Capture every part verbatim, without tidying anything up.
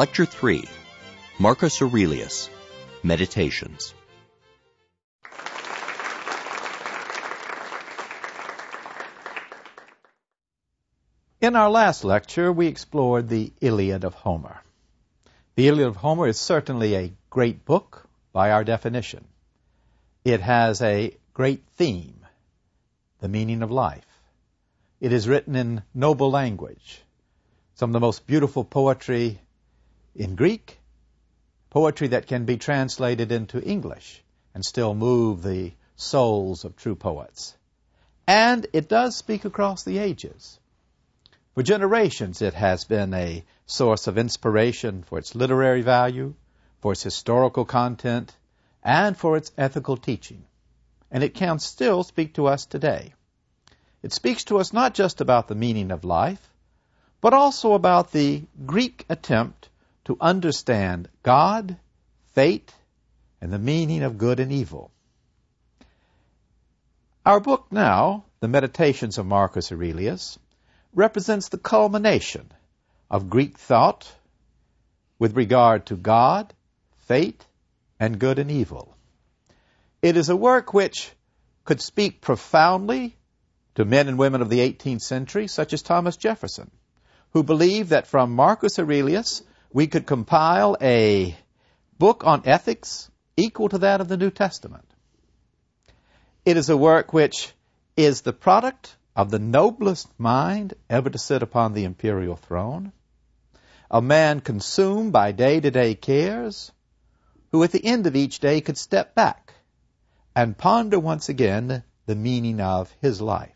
Lecture three, Marcus Aurelius, Meditations. In our last lecture, we explored the Iliad of Homer. The Iliad of Homer is certainly a great book by our definition. It has a great theme, the meaning of life. It is written in noble language, some of the most beautiful poetry in Greek, poetry that can be translated into English and still move the souls of true poets. And it does speak across the ages. For generations, it has been a source of inspiration for its literary value, for its historical content, and for its ethical teaching. And it can still speak to us today. It speaks to us not just about the meaning of life, but also about the Greek attempt to understand God, fate, and the meaning of good and evil. Our book now, The Meditations of Marcus Aurelius, represents the culmination of Greek thought with regard to God, fate, and good and evil. It is a work which could speak profoundly to men and women of the eighteenth century, such as Thomas Jefferson, who believed that from Marcus Aurelius we could compile a book on ethics equal to that of the New Testament. It is a work which is the product of the noblest mind ever to sit upon the imperial throne, a man consumed by day-to-day cares, who at the end of each day could step back and ponder once again the meaning of his life.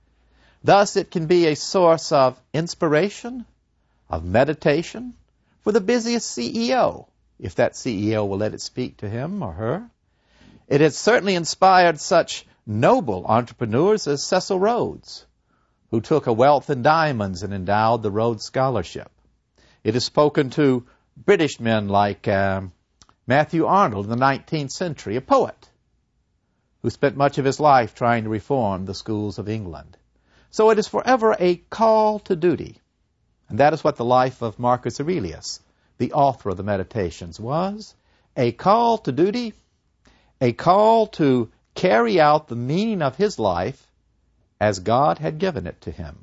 Thus it can be a source of inspiration, of meditation, for the busiest C E O, if that C E O will let it speak to him or her. It has certainly inspired such noble entrepreneurs as Cecil Rhodes, who took a wealth in diamonds and endowed the Rhodes Scholarship. It has spoken to British men like um, Matthew Arnold in the nineteenth century, a poet, who spent much of his life trying to reform the schools of England. So it is forever a call to duty. And that is what the life of Marcus Aurelius, the author of the Meditations, was. A call to duty, a call to carry out the meaning of his life as God had given it to him.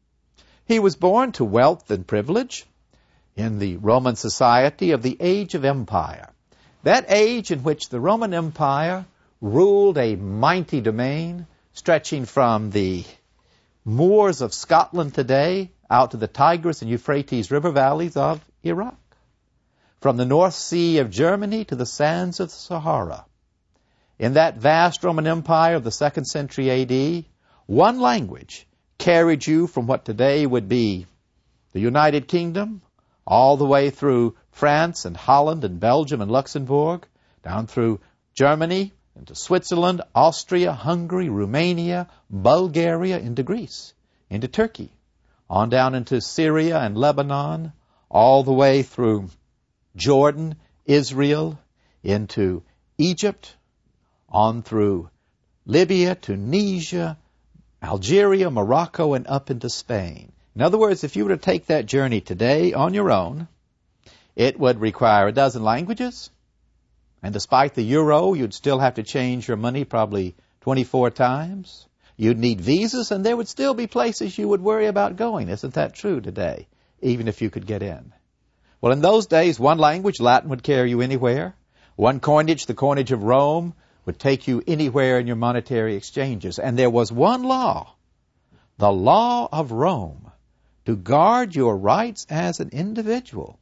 He was born to wealth and privilege in the Roman society of the Age of Empire, that age in which the Roman Empire ruled a mighty domain stretching from the moors of Scotland today out to the Tigris and Euphrates river valleys of Iraq, from the North Sea of Germany to the sands of the Sahara. In that vast Roman Empire of the second century A D, one language carried you from what today would be the United Kingdom, all the way through France and Holland and Belgium and Luxembourg, down through Germany, into Switzerland, Austria, Hungary, Romania, Bulgaria, into Greece, into Turkey, on down into Syria and Lebanon, all the way through Jordan, Israel, into Egypt, on through Libya, Tunisia, Algeria, Morocco, and up into Spain. In other words, if you were to take that journey today on your own, it would require a dozen languages, and despite the euro, you'd still have to change your money probably twenty-four times. You'd need visas, and there would still be places you would worry about going. Isn't that true today, even if you could get in? Well, in those days, one language, Latin, would carry you anywhere. One coinage, the coinage of Rome, would take you anywhere in your monetary exchanges. And there was one law, the law of Rome, to guard your rights as an individual,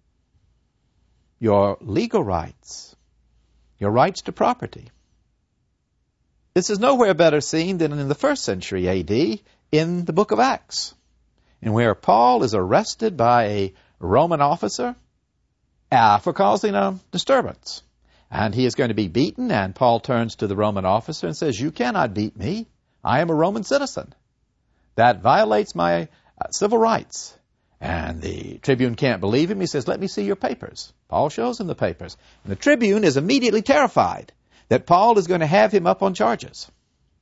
your legal rights, your rights to property. This is nowhere better seen than in the first century A D in the book of Acts, in where Paul is arrested by a Roman officer uh, for causing a disturbance. And he is going to be beaten, and Paul turns to the Roman officer and says, "You cannot beat me. I am a Roman citizen. That violates my uh, civil rights." And the tribune can't believe him. He says, "Let me see your papers." Paul shows him the papers. And the tribune is immediately terrified that Paul is going to have him up on charges.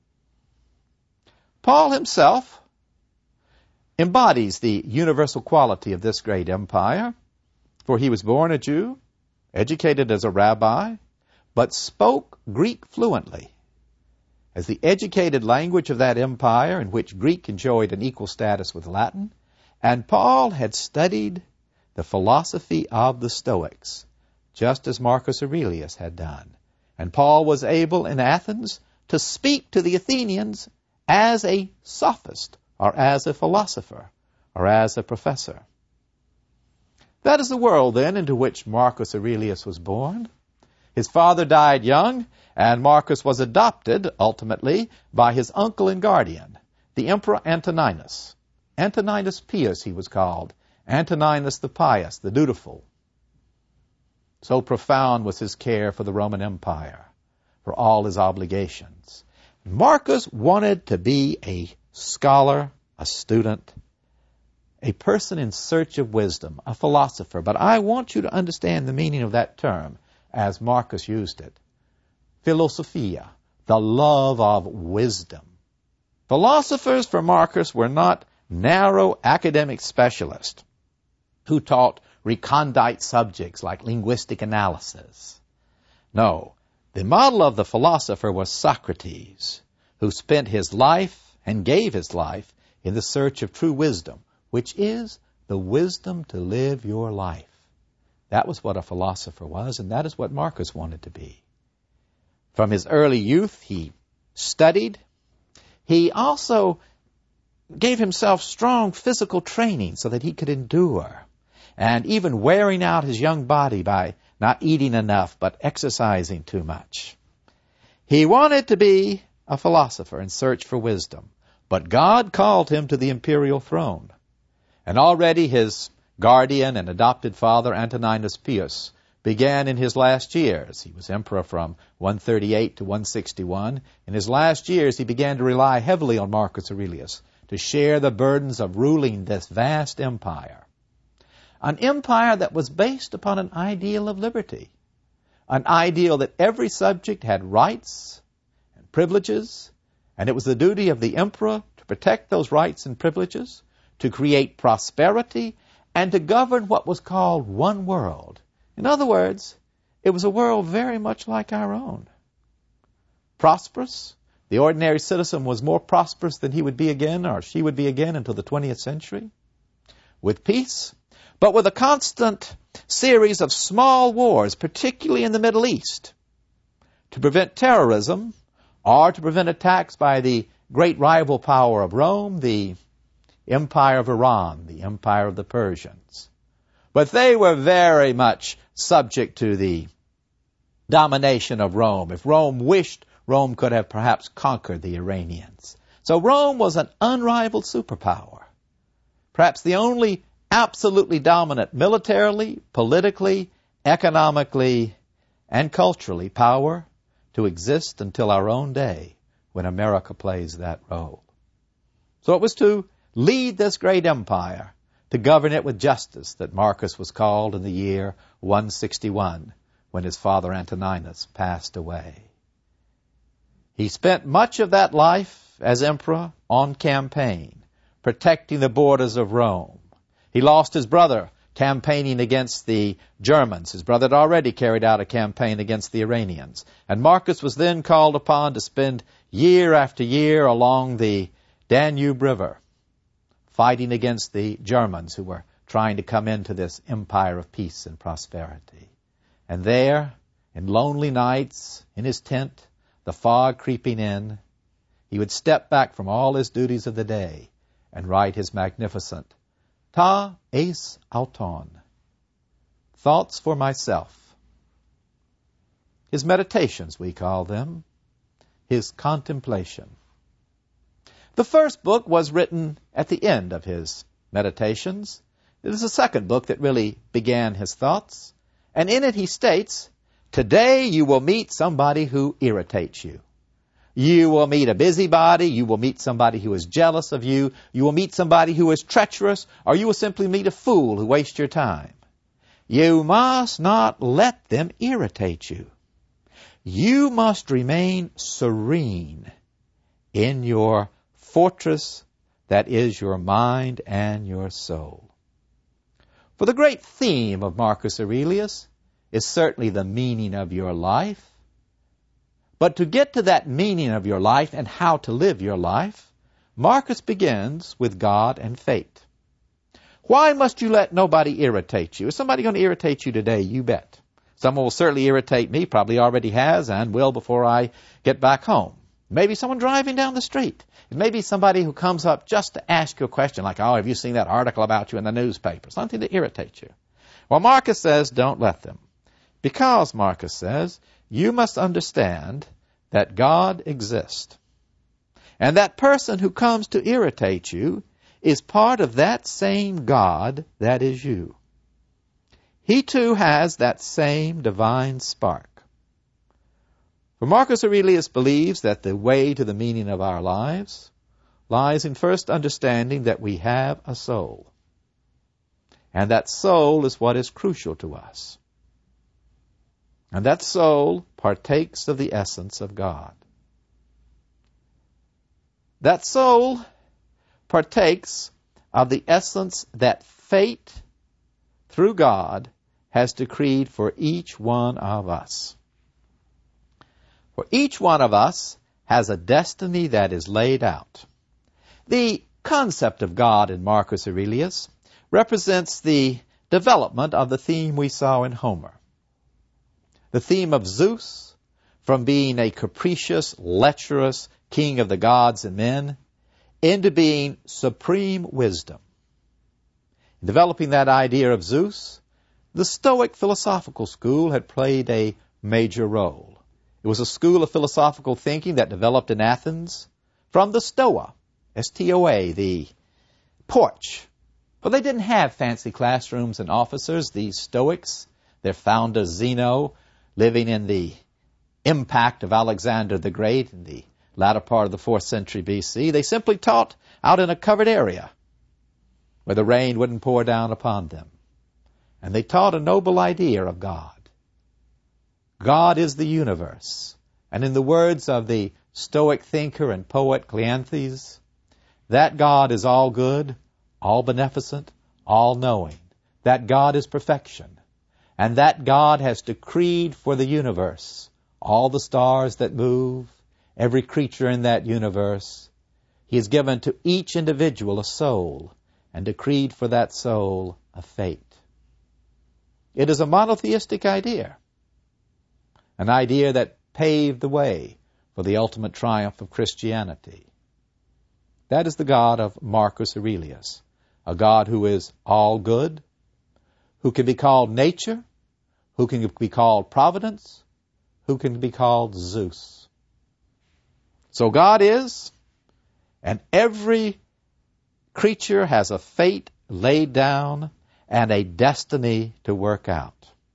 Paul himself embodies the universal quality of this great empire. For he was born a Jew, educated as a rabbi, but spoke Greek fluently, as the educated language of that empire in which Greek enjoyed an equal status with Latin, and Paul had studied the philosophy of the Stoics, just as Marcus Aurelius had done. And Paul was able in Athens to speak to the Athenians as a sophist, or as a philosopher, or as a professor. That is the world, then, into which Marcus Aurelius was born. His father died young, and Marcus was adopted, ultimately, by his uncle and guardian, the Emperor Antoninus. Antoninus Pius, he was called. Antoninus the Pious, the dutiful. So profound was his care for the Roman Empire, for all his obligations. Marcus wanted to be a scholar, a student, a person in search of wisdom, a philosopher. But I want you to understand the meaning of that term as Marcus used it. Philosophia, the love of wisdom. Philosophers for Marcus were not narrow academic specialists who taught recondite subjects like linguistic analysis. No, the model of the philosopher was Socrates, who spent his life and gave his life in the search of true wisdom, which is the wisdom to live your life. That was what a philosopher was, and that is what Marcus wanted to be. From his early youth, he studied. He also gave himself strong physical training so that he could endure, and even wearing out his young body by not eating enough but exercising too much. He wanted to be a philosopher and search for wisdom, but God called him to the imperial throne. And already his guardian and adopted father, Antoninus Pius, began in his last years. He was emperor from one thirty-eight to one sixty-one. In his last years, he began to rely heavily on Marcus Aurelius to share the burdens of ruling this vast empire. An empire that was based upon an ideal of liberty, an ideal that every subject had rights and privileges, and it was the duty of the emperor to protect those rights and privileges, to create prosperity, and to govern what was called one world. In other words, it was a world very much like our own. Prosperous. The ordinary citizen was more prosperous than he would be again, or she would be again, until the twentieth century. With peace, but with a constant series of small wars, particularly in the Middle East, to prevent terrorism or to prevent attacks by the great rival power of Rome, the Empire of Iran, the Empire of the Persians. But they were very much subject to the domination of Rome. If Rome wished, Rome could have perhaps conquered the Iranians. So Rome was an unrivaled superpower, perhaps the only absolutely dominant militarily, politically, economically, and culturally power to exist until our own day, when America plays that role. So it was to lead this great empire, to govern it with justice, that Marcus was called in the year one sixty-one, when his father Antoninus passed away. He spent much of that life as emperor on campaign, protecting the borders of Rome. He lost his brother campaigning against the Germans. His brother had already carried out a campaign against the Iranians. And Marcus was then called upon to spend year after year along the Danube River, fighting against the Germans who were trying to come into this empire of peace and prosperity. And there, in lonely nights, in his tent, the fog creeping in, he would step back from all his duties of the day and write his magnificent Ta Eis Auton, Thoughts for Myself. His meditations, we call them, his contemplation. The first book was written at the end of his meditations. It is the second book that really began his thoughts. And in it he states, today you will meet somebody who irritates you. You will meet a busybody. You will meet somebody who is jealous of you. You will meet somebody who is treacherous, or you will simply meet a fool who wastes your time. You must not let them irritate you. You must remain serene in your fortress that is your mind and your soul. For the great theme of Marcus Aurelius is certainly the meaning of your life. But to get to that meaning of your life and how to live your life, Marcus begins with God and fate. Why must you let nobody irritate you? Is somebody going to irritate you today? You bet. Someone will certainly irritate me, probably already has, and will before I get back home. Maybe someone driving down the street. It may be somebody who comes up just to ask you a question, like, oh, have you seen that article about you in the newspaper? Something to irritate you. Well, Marcus says, don't let them. Because, Marcus says, you must understand that God exists. And that person who comes to irritate you is part of that same God that is you. He too has that same divine spark. For Marcus Aurelius believes that the way to the meaning of our lives lies in first understanding that we have a soul. And that soul is what is crucial to us. And that soul partakes of the essence of God. That soul partakes of the essence that fate, through God, has decreed for each one of us. For each one of us has a destiny that is laid out. The concept of God in Marcus Aurelius represents the development of the theme we saw in Homer. The theme of Zeus, from being a capricious, lecherous king of the gods and men, into being supreme wisdom. In developing that idea of Zeus, the Stoic philosophical school had played a major role. It was a school of philosophical thinking that developed in Athens from the Stoa, S T O A, the porch. But they didn't have fancy classrooms and officers, these Stoics. Their founder, Zeno, living in the impact of Alexander the Great in the latter part of the fourth century B C, they simply taught out in a covered area where the rain wouldn't pour down upon them. And they taught a noble idea of God. God is the universe. And in the words of the Stoic thinker and poet Cleanthes, that God is all good, all beneficent, all knowing. That God is perfection. And that God has decreed for the universe all the stars that move, every creature in that universe. He has given to each individual a soul and decreed for that soul a fate. It is a monotheistic idea, an idea that paved the way for the ultimate triumph of Christianity. That is the God of Marcus Aurelius, a God who is all good, who can be called nature, who can be called providence, who can be called Zeus. So God is, and every creature has a fate laid down and a destiny to work out.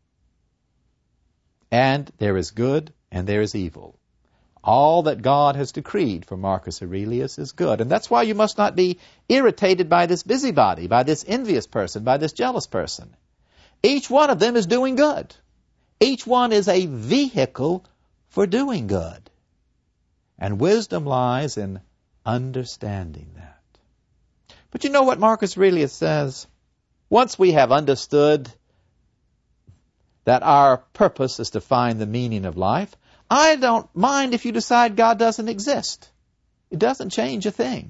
And there is good and there is evil. All that God has decreed for Marcus Aurelius is good. And that's why you must not be irritated by this busybody, by this envious person, by this jealous person. Each one of them is doing good. Each one is a vehicle for doing good. And wisdom lies in understanding that. But you know what Marcus Aurelius says? Once we have understood that our purpose is to find the meaning of life, I don't mind if you decide God doesn't exist. It doesn't change a thing.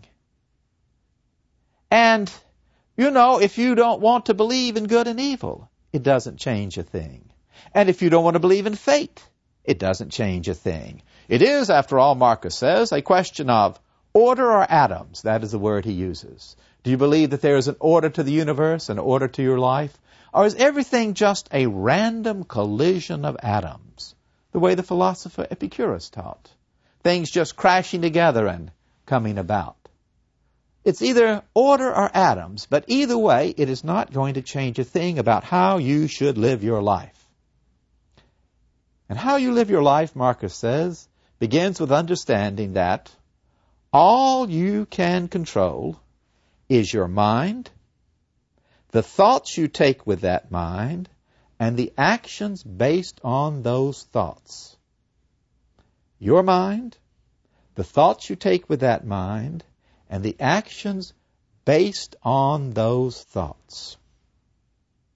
And, you know, if you don't want to believe in good and evil, it doesn't change a thing. And if you don't want to believe in fate, it doesn't change a thing. It is, after all, Marcus says, a question of order or atoms. That is the word he uses. Do you believe that there is an order to the universe, an order to your life? Or is everything just a random collision of atoms, the way the philosopher Epicurus taught? Things just crashing together and coming about. It's either order or atoms, but either way, it is not going to change a thing about how you should live your life. And how you live your life, Marcus says, begins with understanding that all you can control is your mind, the thoughts you take with that mind, and the actions based on those thoughts. Your mind, the thoughts you take with that mind, and the actions based on those thoughts.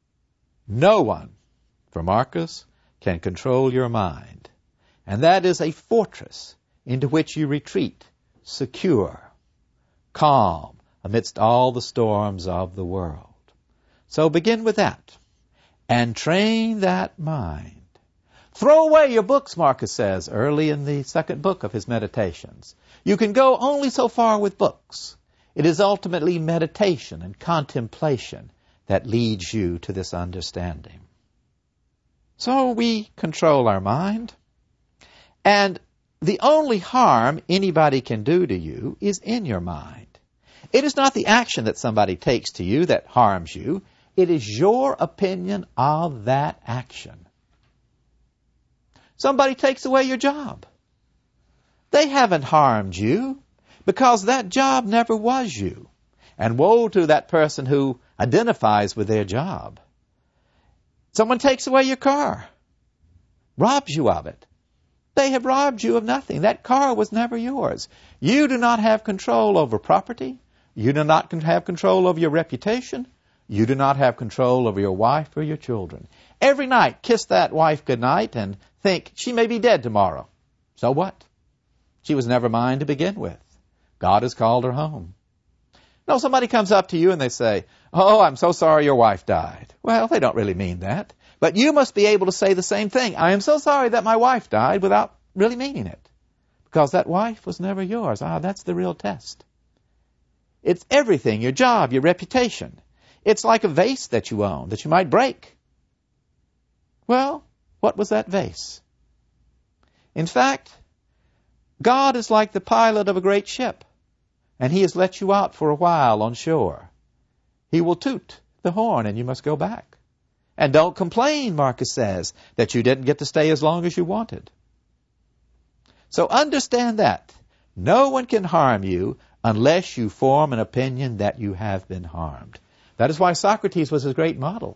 No one, for Marcus, can control your mind. And that is a fortress into which you retreat, secure, calm, amidst all the storms of the world. So begin with that, and train that mind. Throw away your books, Marcus says early in the second book of his Meditations. You can go only so far with books. It is ultimately meditation and contemplation that leads you to this understanding. So we control our mind, and the only harm anybody can do to you is in your mind. It is not the action that somebody takes to you that harms you. It is your opinion of that action. Somebody takes away your job. They haven't harmed you because that job never was you. And woe to that person who identifies with their job. Someone takes away your car, robs you of it. They have robbed you of nothing. That car was never yours. You do not have control over property. You do not have control over your reputation. You do not have control over your wife or your children. Every night, kiss that wife goodnight and think, she may be dead tomorrow. So what? She was never mine to begin with. God has called her home. No, somebody comes up to you and they say, oh, I'm so sorry your wife died. Well, they don't really mean that. But you must be able to say the same thing. I am so sorry that my wife died without really meaning it. Because that wife was never yours. Ah, that's the real test. It's everything, your job, your reputation. It's like a vase that you own that you might break. Well, what was that vase? In fact, God is like the pilot of a great ship, and he has let you out for a while on shore. He will toot the horn, and you must go back. And don't complain, Marcus says, that you didn't get to stay as long as you wanted. So understand that. No one can harm you unless you form an opinion that you have been harmed. That is why Socrates was a great model.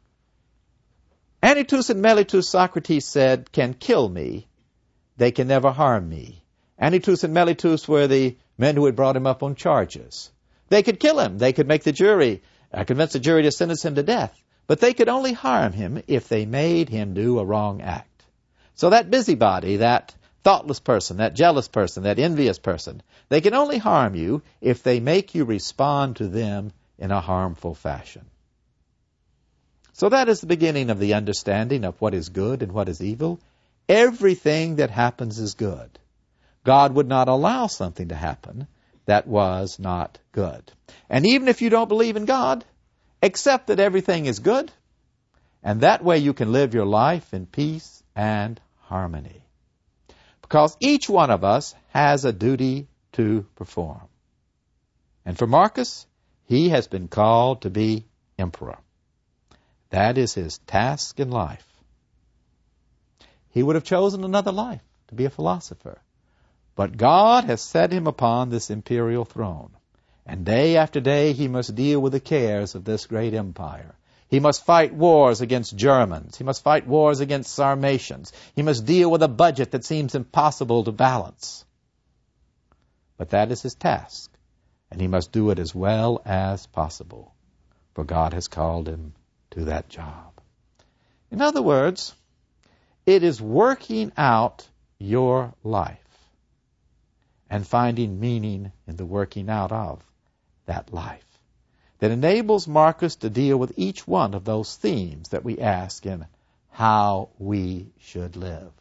Anytus and Melitus, Socrates said, can kill me. They can never harm me. Anytus and Melitus were the men who had brought him up on charges. They could kill him. They could make the jury, uh, convince the jury to sentence him to death. But they could only harm him if they made him do a wrong act. So that busybody, that thoughtless person, that jealous person, that envious person, they can only harm you if they make you respond to them in a harmful fashion. So that is the beginning of the understanding of what is good and what is evil. Everything that happens is good. God would not allow something to happen that was not good. And even if you don't believe in God, accept that everything is good, and that way you can live your life in peace and harmony. Because each one of us has a duty to perform. And for Marcus, he has been called to be emperor. That is his task in life. He would have chosen another life, to be a philosopher. But God has set him upon this imperial throne. And day after day he must deal with the cares of this great empire. He must fight wars against Germans. He must fight wars against Sarmatians. He must deal with a budget that seems impossible to balance. But that is his task. And he must do it as well as possible. For God has called him to that job. In other words, it is working out your life and finding meaning in the working out of that life that enables Marcus to deal with each one of those themes that we ask in how we should live.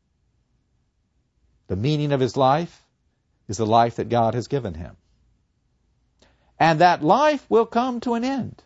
The meaning of his life is the life that God has given him. And that life will come to an end.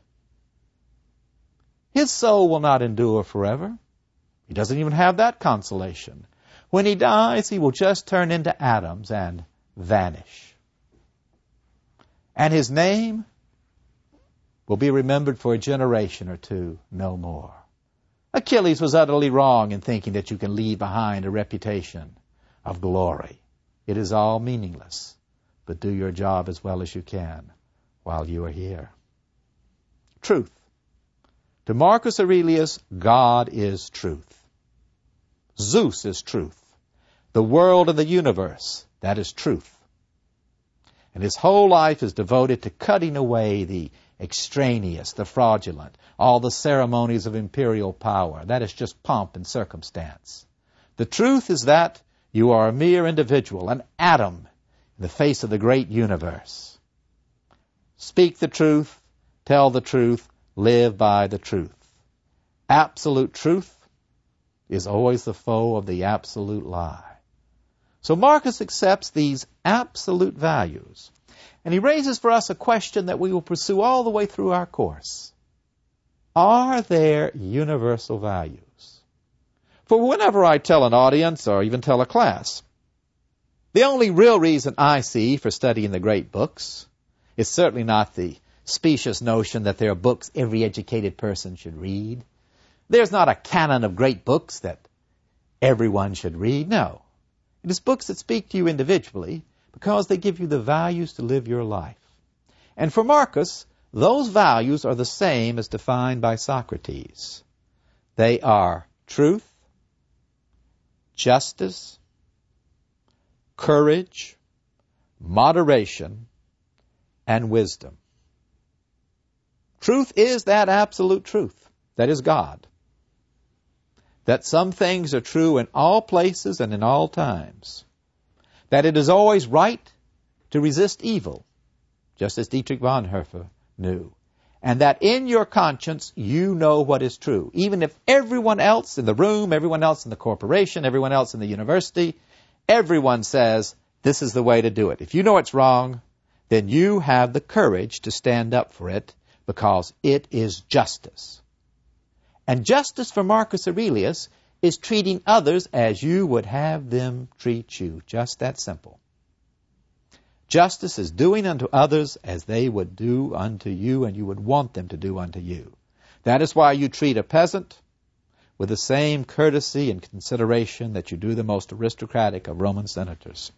His soul will not endure forever. He doesn't even have that consolation. When he dies, he will just turn into atoms and vanish. And his name will be remembered for a generation or two, no more. Achilles was utterly wrong in thinking that you can leave behind a reputation of glory. It is all meaningless, but do your job as well as you can while you are here. Truth. To Marcus Aurelius, God is truth. Zeus is truth. The world and the universe, that is truth. And his whole life is devoted to cutting away the extraneous, the fraudulent, all the ceremonies of imperial power. That is just pomp and circumstance. The truth is that you are a mere individual, an atom in the face of the great universe. Speak the truth, tell the truth, live by the truth. Absolute truth is always the foe of the absolute lie. So Marcus accepts these absolute values, and he raises for us a question that we will pursue all the way through our course. Are there universal values? For whenever I tell an audience or even tell a class, the only real reason I see for studying the great books is certainly not the specious notion that there are books every educated person should read. There's not a canon of great books that everyone should read. No. It is books that speak to you individually because they give you the values to live your life. And for Marcus, those values are the same as defined by Socrates. They are truth, justice, courage, moderation, and wisdom. Truth is that absolute truth, that is God. That some things are true in all places and in all times. That it is always right to resist evil, just as Dietrich Bonhoeffer knew. And that in your conscience you know what is true. Even if everyone else in the room, everyone else in the corporation, everyone else in the university, everyone says this is the way to do it. If you know it's wrong, then you have the courage to stand up for it because it is justice. And justice for Marcus Aurelius is treating others as you would have them treat you. Just that simple. Justice is doing unto others as they would do unto you and you would want them to do unto you. That is why you treat a peasant with the same courtesy and consideration that you do the most aristocratic of Roman senators.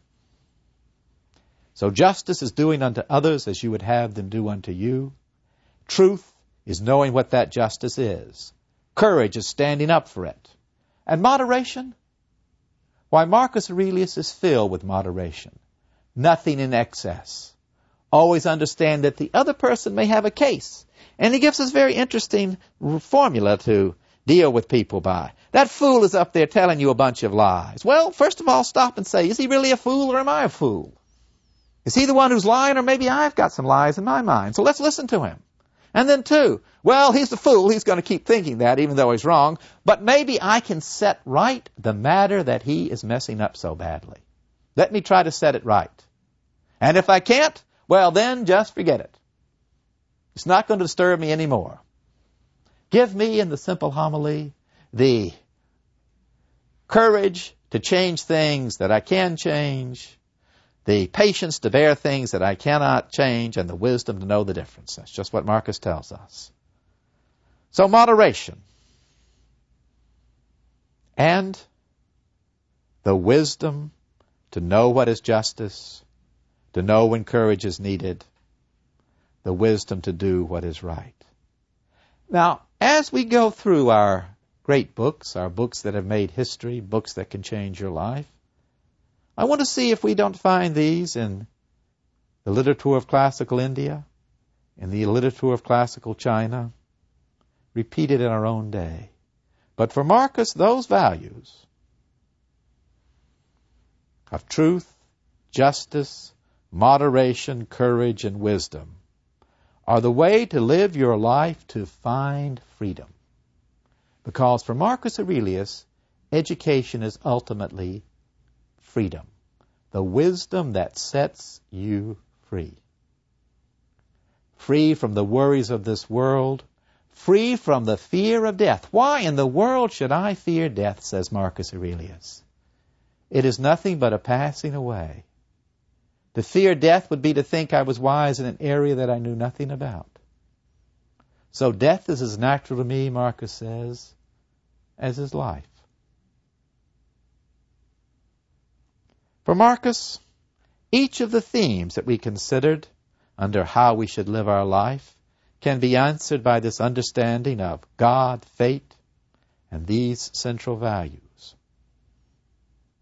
So justice is doing unto others as you would have them do unto you. Truth is knowing what that justice is. Courage is standing up for it. And moderation? Why, Marcus Aurelius is filled with moderation. Nothing in excess. Always understand that the other person may have a case. And he gives us a very interesting formula to deal with people by. That fool is up there telling you a bunch of lies. Well, first of all, stop and say, is he really a fool or am I a fool? Is he the one who's lying or maybe I've got some lies in my mind? So let's listen to him. And then two, well, he's the fool. He's going to keep thinking that even though he's wrong. But maybe I can set right the matter that he is messing up so badly. Let me try to set it right. And if I can't, well, then just forget it. It's not going to disturb me anymore. Give me in the simple homily the courage to change things that I can change, the patience to bear things that I cannot change, and the wisdom to know the difference. That's just what Marcus tells us. So moderation and the wisdom to know what is justice, to know when courage is needed, the wisdom to do what is right. Now, as we go through our great books, our books that have made history, books that can change your life, I want to see if we don't find these in the literature of classical India, in the literature of classical China, repeated in our own day. But for Marcus, those values of truth, justice, moderation, courage, and wisdom are the way to live your life to find freedom. Because for Marcus Aurelius, education is ultimately freedom, the wisdom that sets you free. Free from the worries of this world, free from the fear of death. Why in the world should I fear death, says Marcus Aurelius? It is nothing but a passing away. To fear death would be to think I was wise in an area that I knew nothing about. So death is as natural to me, Marcus says, as is life. For Marcus, each of the themes that we considered under how we should live our life can be answered by this understanding of God, fate, and these central values.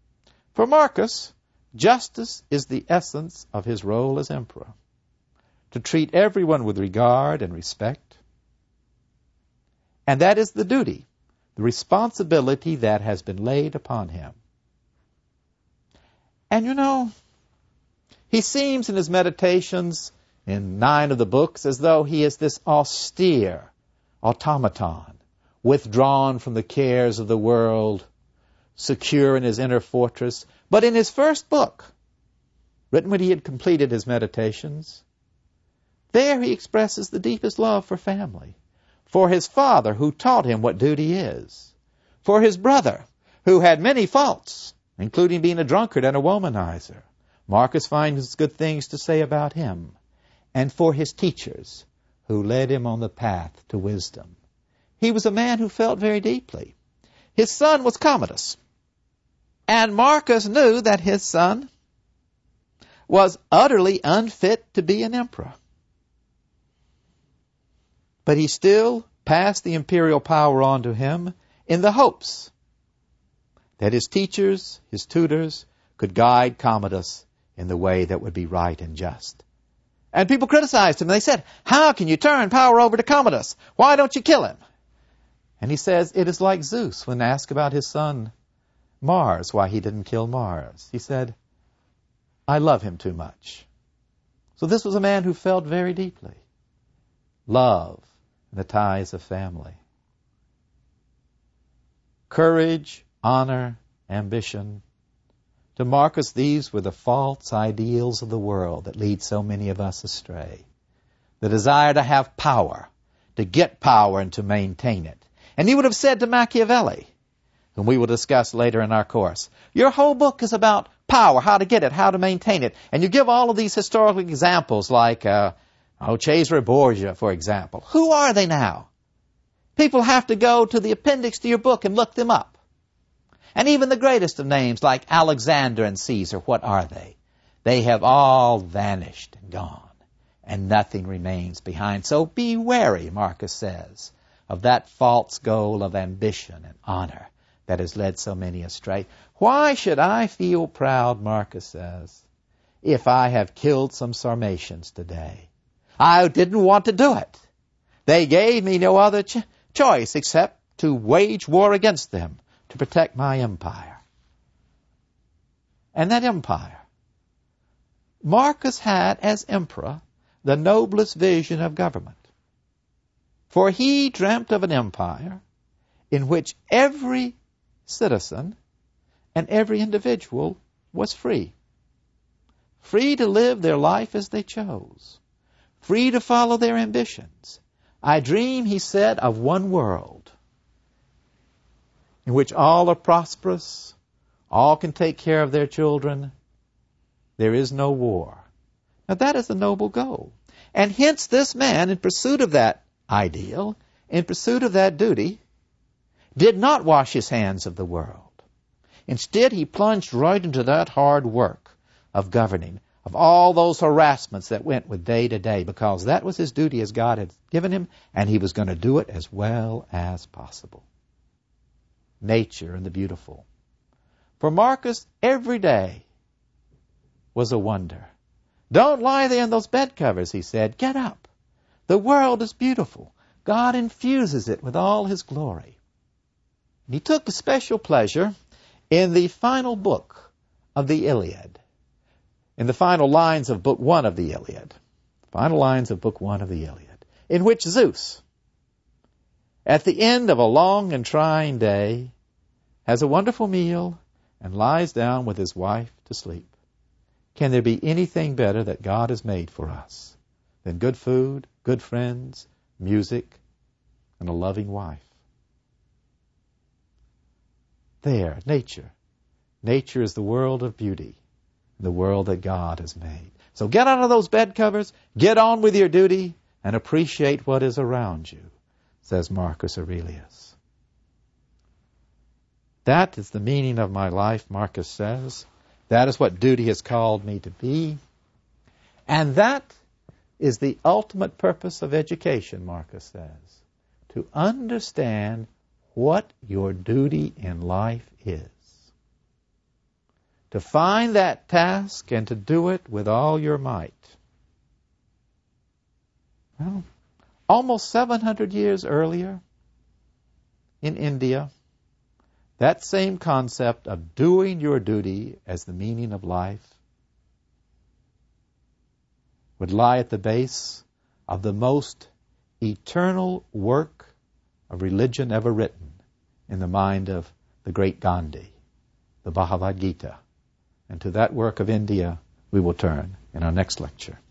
For Marcus, justice is the essence of his role as emperor. to treat everyone with regard and respect. And that is the duty, the responsibility that has been laid upon him. And you know, he seems in his meditations in nine of the books as though he is this austere automaton, withdrawn from the cares of the world, secure in his inner fortress. But in his first book, written when he had completed his meditations, there he expresses the deepest love for family, for his father who taught him what duty is, for his brother who had many faults, including being a drunkard and a womanizer. Marcus finds good things to say about him, and for his teachers who led him on the path to wisdom. He was a man who felt very deeply. His son was Commodus, and Marcus knew that his son was utterly unfit to be an emperor. But he still passed the imperial power on to him in the hopes that his teachers, his tutors, could guide Commodus in the way that would be right and just. And people criticized him. They said, "How can you turn power over to Commodus? Why don't you kill him?" And he says, it is like Zeus when asked about his son Mars, why he didn't kill Mars. He said, "I love him too much." So this was a man who felt very deeply love and the ties of family. Courage, honor, ambition. To Marcus, these were the false ideals of the world that lead so many of us astray. The desire to have power, to get power and to maintain it. And he would have said to Machiavelli, whom we will discuss later in our course, your whole book is about power, how to get it, how to maintain it. And you give all of these historical examples like, uh, oh, Cesare Borgia, for example. Who are they now? People have to go to the appendix to your book and look them up. And even the greatest of names like Alexander and Caesar, what are they? They have all vanished and gone, and nothing remains behind. So be wary, Marcus says, of that false goal of ambition and honor that has led so many astray. Why should I feel proud, Marcus says, if I have killed some Sarmatians today? I didn't want to do it. They gave me no other ch- choice except to wage war against them, to protect my empire. And that empire, Marcus had as emperor the noblest vision of government. For he dreamt of an empire in which every citizen and every individual was free. Free to live their life as they chose. Free to follow their ambitions. I dream, he said, of one world in which all are prosperous, all can take care of their children, there is no war. Now that is a noble goal. And hence this man, in pursuit of that ideal, in pursuit of that duty, did not wash his hands of the world. Instead, he plunged right into that hard work of governing, of all those harassments that went with day to day, because that was his duty as God had given him, and he was going to do it as well as possible. Nature and the beautiful. For Marcus, every day was a wonder. Don't lie there in those bed covers, he said. Get up. The world is beautiful. God infuses it with all his glory. And he took a special pleasure in the final book of the Iliad, in the final lines of book one of the Iliad, final lines of book one of the Iliad, in which Zeus, at the end of a long and trying day, has a wonderful meal and lies down with his wife to sleep. Can there be anything better that God has made for us than good food, good friends, music, and a loving wife? There, nature. Nature is the world of beauty, the world that God has made. So get out of those bed covers, get on with your duty, and appreciate what is around you, says Marcus Aurelius. That is the meaning of my life, Marcus says. That is what duty has called me to be. And that is the ultimate purpose of education, Marcus says, to understand what your duty in life is. To find that task and to do it with all your might. Well, almost seven hundred years earlier, in India, that same concept of doing your duty as the meaning of life would lie at the base of the most eternal work of religion ever written in the mind of the great Gandhi, the Bhagavad Gita. And to that work of India we will turn in our next lecture.